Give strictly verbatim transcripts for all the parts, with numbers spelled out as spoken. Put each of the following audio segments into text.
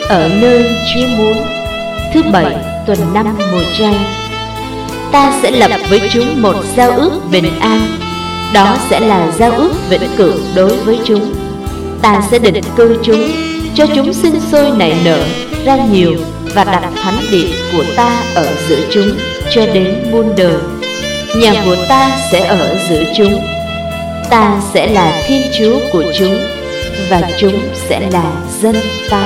ở nơi Chúa muốn. Thứ bảy tuần năm mùa chay. Ta sẽ lập với chúng một giao ước bình an. Đó sẽ là giao ước vĩnh cửu đối với chúng. Ta sẽ định cư chúng, cho chúng sinh sôi nảy nở ra nhiều, và đặt thánh điện của ta ở giữa chúng cho đến muôn đời. Nhà của ta sẽ ở giữa chúng. Ta sẽ là Thiên Chúa của chúng, và chúng sẽ là dân ta.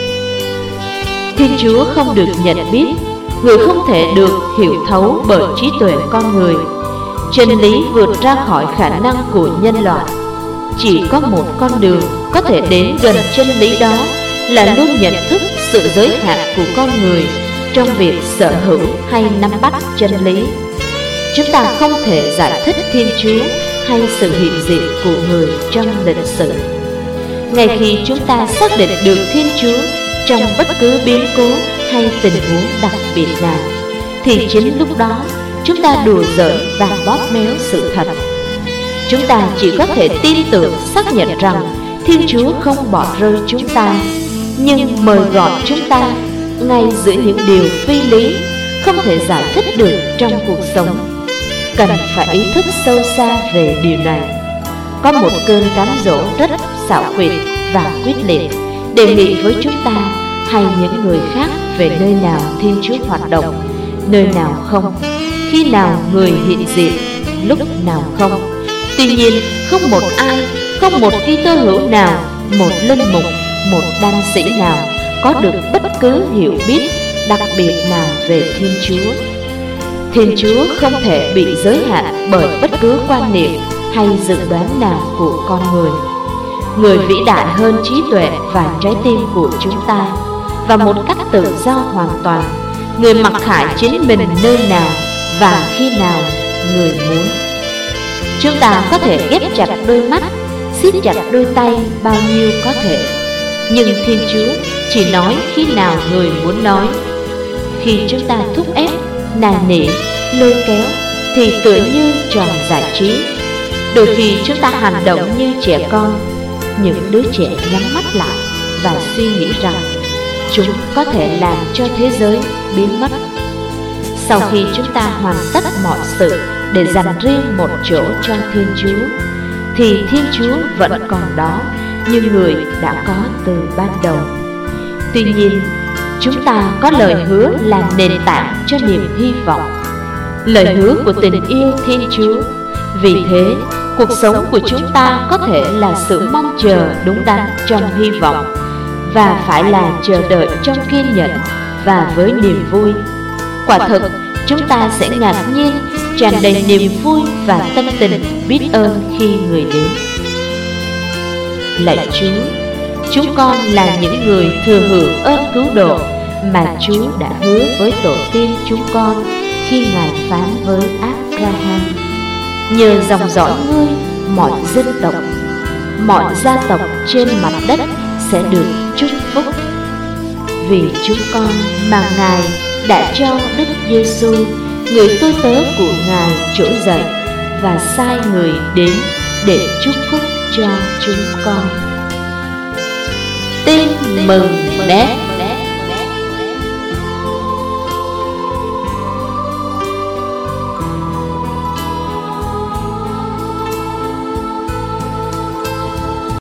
Thiên Chúa không được nhận biết, người không thể được hiểu thấu bởi trí tuệ con người. Chân lý vượt ra khỏi khả năng của nhân loại. Chỉ có một con đường có thể đến gần chân lý đó, là luôn nhận thức sự giới hạn của con người trong việc sở hữu hay nắm bắt chân lý. Chúng ta không thể giải thích Thiên Chúa hay sự hiện diện của người trong lịch sử. Ngay khi chúng ta xác định được Thiên Chúa trong bất cứ biến cố hay tình huống đặc biệt nào, thì chính lúc đó chúng ta đùa giỡn và bóp méo sự thật. Chúng ta chỉ có thể tin tưởng xác nhận rằng Thiên Chúa không bỏ rơi chúng ta, nhưng mời gọi chúng ta ngay giữa những điều phi lý không thể giải thích được trong cuộc sống. Cần phải ý thức sâu xa về điều này. Có một cơn cám dỗ rất xảo quyệt và quyết liệt đề nghị với chúng ta hay những người khác về nơi nào Thiên Chúa hoạt động, nơi nào không, khi nào người hiện diện, lúc nào không. Tuy nhiên, không một ai, không một Kitô hữu nào, một linh mục, một đan sĩ nào có được bất cứ hiểu biết đặc biệt nào về Thiên Chúa. Thiên Chúa không thể bị giới hạn bởi bất cứ quan niệm hay dự đoán nào của con người. Người vĩ đại hơn trí tuệ và trái tim của chúng ta, và một cách tự do hoàn toàn. Người mặc khải chính mình nơi nào và khi nào người muốn. Chúng ta có thể ghép chặt đôi mắt, siết chặt đôi tay bao nhiêu có thể, nhưng Thiên Chúa chỉ nói khi nào người muốn nói. Khi chúng ta thúc ép, nài nỉ, lôi kéo thì tựa như trò giải trí. Đôi khi chúng ta hành động như trẻ con. Những đứa trẻ nhắm mắt lại và suy nghĩ rằng chúng có thể làm cho thế giới biến mất. Sau khi chúng ta hoàn tất mọi sự để dành riêng một chỗ cho Thiên Chúa, thì Thiên Chúa vẫn còn đó như người đã có từ ban đầu. Tuy nhiên, chúng ta có lời hứa làm nền tảng cho niềm hy vọng, lời hứa của tình yêu Thiên Chúa. Vì thế, cuộc sống của chúng ta có thể là sự mong chờ đúng đắn trong hy vọng, và phải là chờ đợi trong kiên nhẫn và với niềm vui. Quả thực, chúng ta sẽ ngạc nhiên, tràn đầy niềm vui và tâm tình biết ơn khi người đến. Lạy Chúa, chúng con là những người thừa hưởng ơn cứu độ mà Chúa đã hứa với tổ tiên chúng con khi Ngài phán với Abraham: nhờ dòng dõi ngươi, mọi dân tộc, mọi gia tộc trên mặt đất sẽ được chúc phúc. Vì chúng con mà Ngài đã cho Đức Giêsu, người tôi tớ của Ngài, trỗi dậy và sai người đến để chúc phúc cho chúng con. Tin mừng Nét.